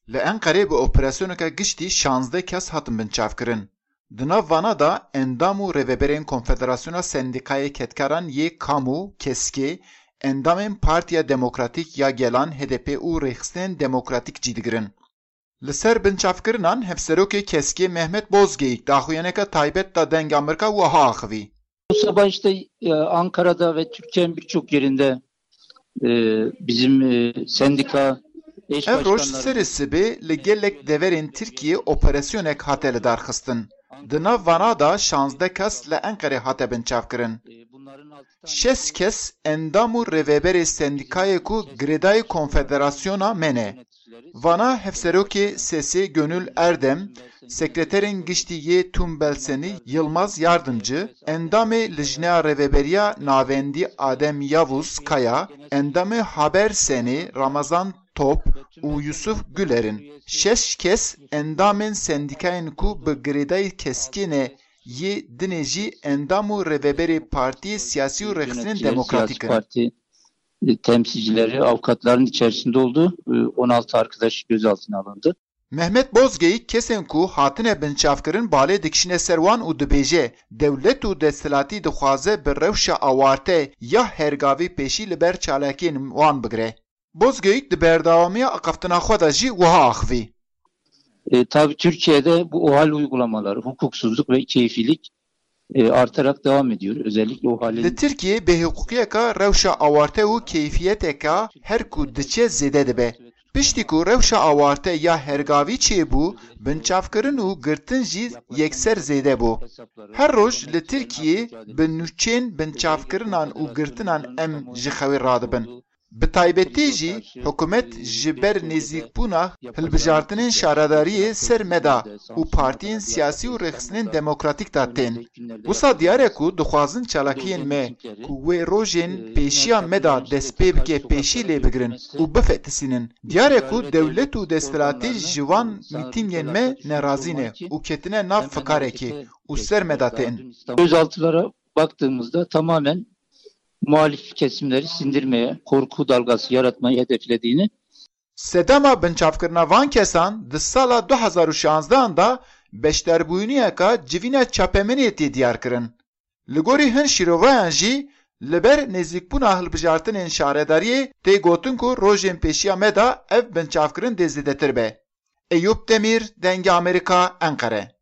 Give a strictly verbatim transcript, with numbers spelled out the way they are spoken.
Li Enqereyê bi operasyoneka giştî şanzdeh kes hatin binçavkirin. Di nav vana da endam û rêveberên Konfederasyona Sendîkayê Ketkaran yê Kamû, Keskê, endamên Partiya Demokratîk ya Gelan H D P û Rêxistinên Demokratîk cî digirin. Li ser binçavkirinan Hevserokê Keskê Mehmet Bozgeyik daxuyaneka taybet da deng Amerka wiha axivî. Bu sabah işte e, Ankara'da ve Türkiye'nin birçok yerinde e, bizim e, sendika eş Ev roj başkanları... serê sibê li gelek deverên Tirkiye operasyonek hate li darxistin. Di nav vana da şanzdeh kes li Enqerê hate binçavkirin. Şes kes endam û rêveberê sendîkayê ku girêdayê Konfederasyona mene. Vana Hevserokê Sesê Gönül Erdem, sekreterên giştî yê Tumbelsenî Yılmaz Yardımcı, endamê Lijneya Rêveberiya Navendî Adem Yavuz Kaya, endamê Habersenê Ramazan Top û Yusuf Güler'in. Şeş kes endamên sendîkayên ku bi girêdayê Keskînê yê dinê jî endam û rêveberê Partiyê Siyasî û Rêxistinên Demokratîk in. Parti e, temsilcileri, avukatların içerisinde olduğu e, on altı arkadaş gözaltına alındı. Mehmet Bozgeyik kesên ku hatine binçavkirin balê dikişine ser wan û dibêje dewlet û desthilatî dixwaze bi rewşa awarte ya hergavî pêşî li ber çalakiyên wan bigire. Bozgeyik di berdewamiya aqeftina xwe de jî wiha axivî. E, tabii Türkiye'de bu OHAL uygulamaları, hukuksuzluk ve keyfilik e, artarak devam ediyor. Özellikle OHAL'in... Li Tirkiye bêhukukiyeka rewşa awarte û keyfiyeteka her ku diçe zêde dibe. Piştî ku rewşa awarte ya hergavî çêbû, binçavkirin û girtin jî yekser zêde bû. Her roj li Tirkiye bi nûçeyên binçavkirinan û girtinan em ji xewê radibin. Bi taybetî jî hikûmet ji ber nêzîkbûna hilbijartinên şaredariyê ser meda û partiyên siyasî û rêxistinên demokratîk da tên. Wisa diyar e ku dixwazin çalakiyên me ku wê rojên pêşiya me da dest pê bike pêşî lê bigirin û bifetisînin. Diyar e ku dewlet û desthilatî ji van mîtîngên me nerazî ne û ketine nav fikarekê û ser me da tên. Gözaltılara baktığımızda tamamen muhalif kesimleri sindirmeye, korku dalgası yaratmayı hedeflediğini. Sedema binçavkirina van kesan di sala du hezar û şanzdehan da beşderbûyîniyeka civîna çapemeniyê tê diyar kirin. Li gorî hin şîrovayan jî li ber nêzîkbûna hilbijartinên şaredariyê tê gotin ku rojên pêşiya me da ev binçavkirin dê zêdetir be. Eyûb Demîr, Dengê Amerîka, Enqere.